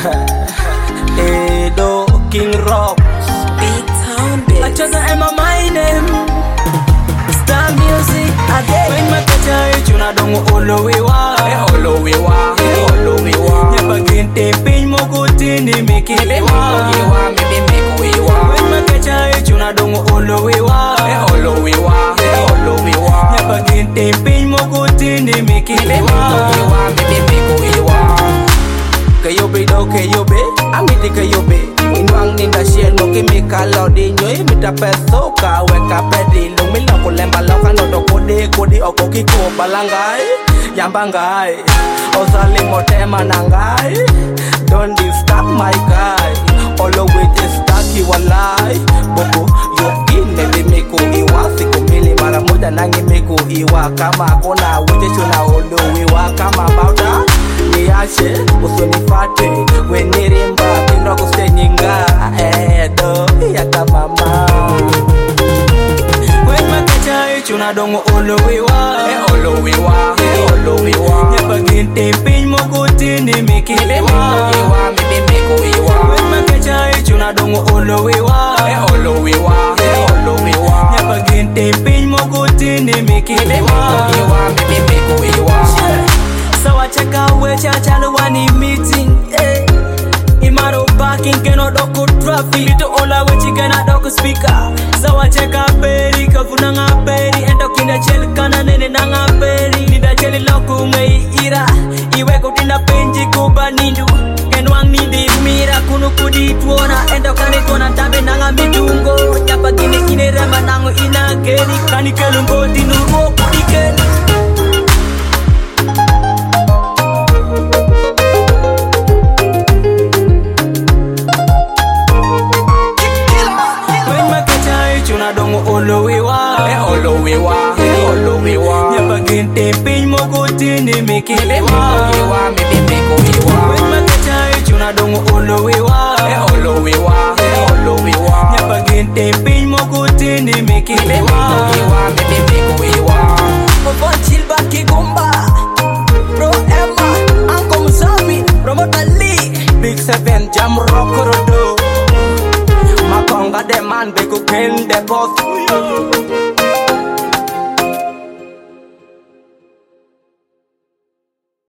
Edo King Rock Big Town Biz. I just am my name Star Music again. When my catcher is you na dongo olowewa olowewa olowewa Never get the pain mo kuti ni mikiwa When my catcher is you na dongo olowewa olowewa olowewa Never get the pain mo kuti ni mikiwa Kayobe do kayobe, amiti kayobe Inwang ninda shell mo kimika lodi nyoy mita peso ka weka pedi Lumila kulemba loka noto kodi oko kiko balangai Yambangai, ozali motema nangai Don't disturb my guy, always is stucky walai Boko yokine bimiku iwa siku mili mara moja nangi miku iwa Kama kona wite chuna oluwiwa kama bauta Niache, usunifate, wenirimba, kindo kustenyinga Edo, yaka mama When makacha ichu na dongo olowewa olowewa, olowewa Nyeba ginte piny mokuti ni mikiwa When makacha ichu na dongo olowewa olowewa, olowewa Nyeba ginte piny mokuti ni mikiwa Sawa cheka wecha chalo wani meeting Imaro parking keno doko traffic Lito ola wechi gena doko speaker Sawa cheka peri kafuna nga peri Ento kinda cheli kana nene na nga peri Nida cheli loku mei ira Iwe kutinda penji kuba nindu Kenwang nindi mira kunu kudi tuona Ento kani tuona tabe nanga midungo Nyapa gine kine rema nango ina geni Kani kelumbo dinurmo kudi geni Olowewa, olowewa, olowewa Nyeba ginte piny mokuti ni mikiwa When makacha ichu na dongo olowewa olowewa, olowewa Nyeba ginte piny mokuti ni mikiwa Mofon chilba kigumba Bro Emma, Uncle Musami, Promoter Lee Big 7 Jam Rock Rodo Makonga de man be ku ken de boss